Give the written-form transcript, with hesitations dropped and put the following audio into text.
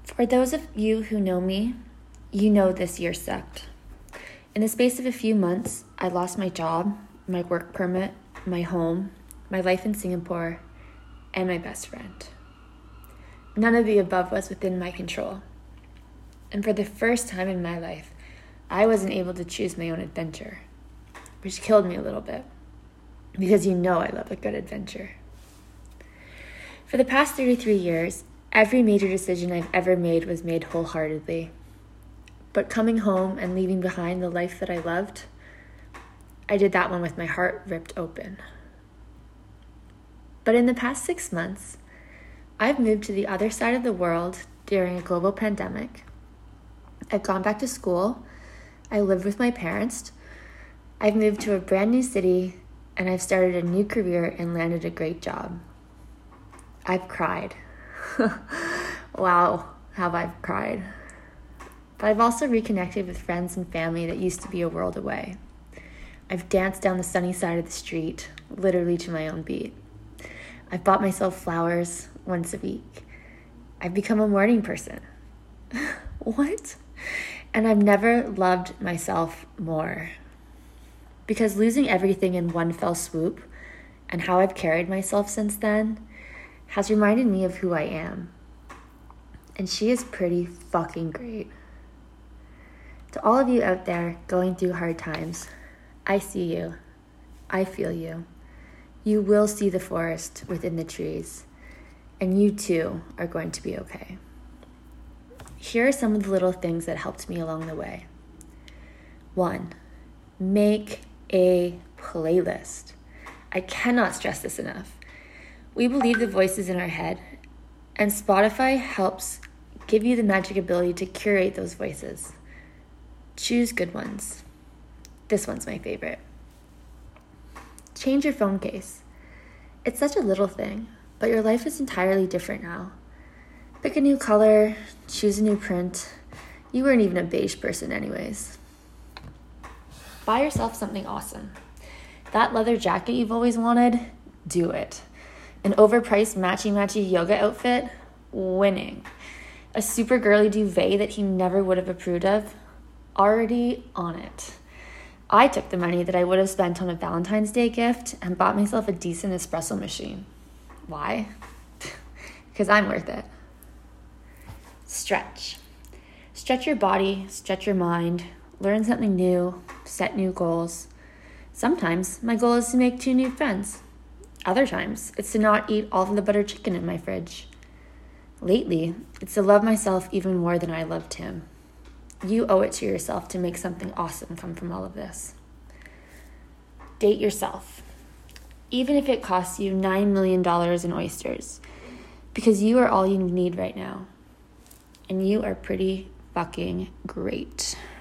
For those of you who know me, you know this year sucked. In the space of a few months, I lost my job, my work permit, my home, my life in Singapore, and my best friend. None of the above was within my control. And for the first time in my life, I wasn't able to choose my own adventure, which killed me a little bit, because you know I love a good adventure. For the past 33 years, every major decision I've ever made was made wholeheartedly. But coming home and leaving behind the life that I loved, I did that one with my heart ripped open. But in the past 6 months, I've moved to the other side of the world during a global pandemic. I've gone back to school. I live with my parents. I've moved to a brand new city, and I've started a new career and landed a great job. I've cried. Wow, have I cried. But I've also reconnected with friends and family that used to be a world away. I've danced down the sunny side of the street, literally to my own beat. I've bought myself flowers once a week. I've become a morning person. What? And I've never loved myself more. Because losing everything in one fell swoop, and how I've carried myself since then, has reminded me of who I am. And she is pretty fucking great. To all of you out there going through hard times, I see you. I feel you. You will see the forest within the trees, and you too are going to be okay. Here are some of the little things that helped me along the way. 1, make a playlist. I cannot stress this enough. We believe the voices in our head, and Spotify helps give you the magic ability to curate those voices. Choose good ones. This one's my favorite. Change your phone case. It's such a little thing, but your life is entirely different now. Pick a new color, choose a new print. You weren't even a beige person anyways. Buy yourself something awesome. That leather jacket you've always wanted, do it. An overpriced matchy-matchy yoga outfit, winning. A super girly duvet that he never would have approved of, already on it. I took the money that I would have spent on a Valentine's Day gift and bought myself a decent espresso machine. Why? Because I'm worth it. Stretch. Stretch your body, stretch your mind, learn something new, set new goals. Sometimes my goal is to make 2 new friends. Other times, it's to not eat all of the butter chicken in my fridge. Lately, it's to love myself even more than I loved him. You owe it to yourself to make something awesome come from all of this. Date yourself, even if it costs you $9 million in oysters, because you are all you need right now. And you are pretty fucking great.